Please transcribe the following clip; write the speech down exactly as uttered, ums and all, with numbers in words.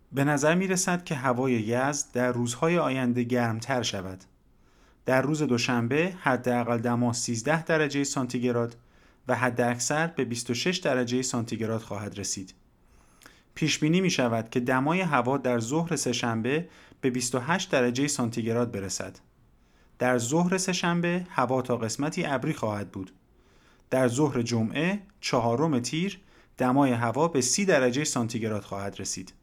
به نظر می رسد که هوای یزد در روزهای آینده گرمتر شود. در روز دوشنبه حداقل دما سیزده درجه سانتیگراد و حداکثر به بیست و شش درجه سانتیگراد خواهد رسید. پیش بینی می شود که دمای هوا در ظهر سه‌شنبه به بیست و هشت درجه سانتیگراد برسد. در ظهر سه‌شنبه هوا تا قسمتی ابری خواهد بود. در ظهر جمعه چهارم تیر دمای هوا به سی درجه سانتیگراد خواهد رسید.